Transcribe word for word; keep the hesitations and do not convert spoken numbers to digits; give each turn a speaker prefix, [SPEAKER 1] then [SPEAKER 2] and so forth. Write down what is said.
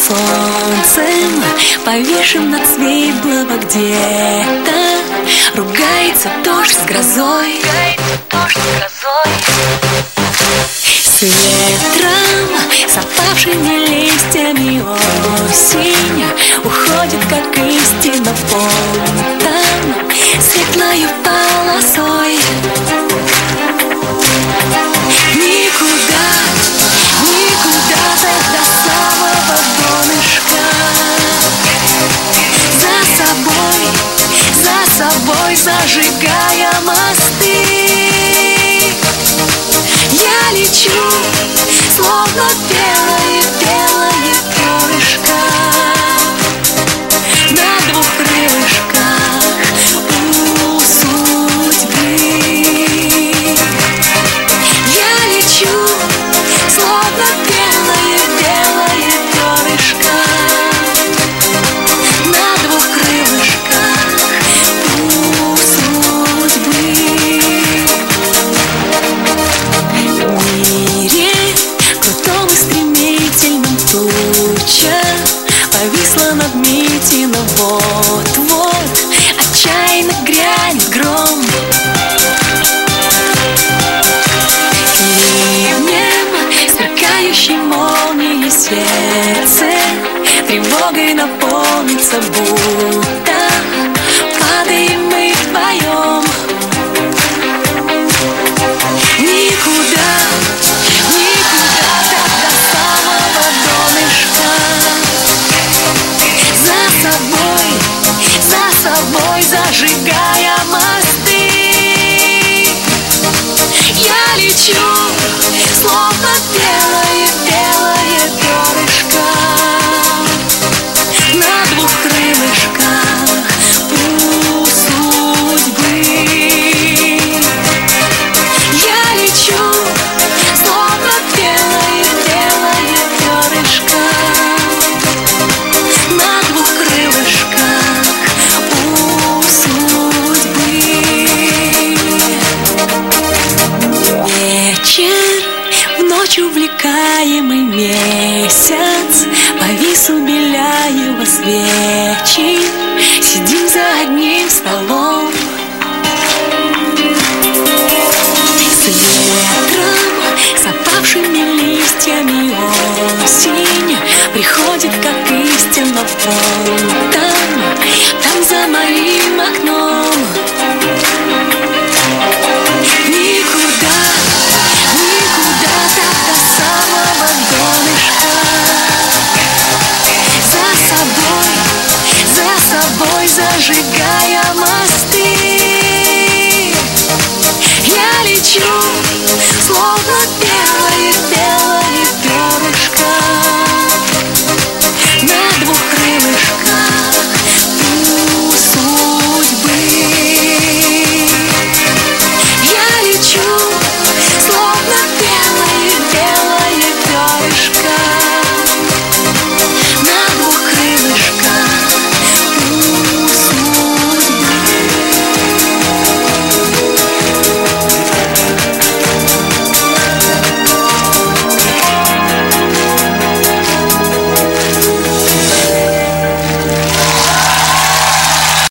[SPEAKER 1] солнцем, повешен над Свейблово где-то. Ругается дождь с грозой, с ветром, с опавшими листьями. Осень уходит, как истина, полетом, светлою полосой. Никуда, никуда так до самого донышка. За собой, за собой зажигая мосты. Я лечу, словно белое, белое перышко на двух крылышках у судьбы. Я лечу, словно белое, белое перышко на двух крылышках у судьбы. В мире крутом и стремительном туча повисла над Митино. Вот-вот отчаянно грянет гром. Ливнем, сверкающей молнией сердце тревогой наполнится, будто падаем мы вдвоем. Никуда, никуда так до самого донышка. За собой, за собой зажигая мосты. Я лечу, словно белое, белое перышко на двух крылышках у судьбы. Я лечу, словно белое, белое перышко на двух крылышках у судьбы. Вечер, в ночь увлекаемый месяц, повис у Беляева свечи. Сидим за одним столом. С ветром, с опавшими листьями. Осень приходит, как истина, полетом, там за моим окном. Никуда, никуда так до самого донышка. За собой, за собой зажигая мосты. Я лечу, словно белое, белое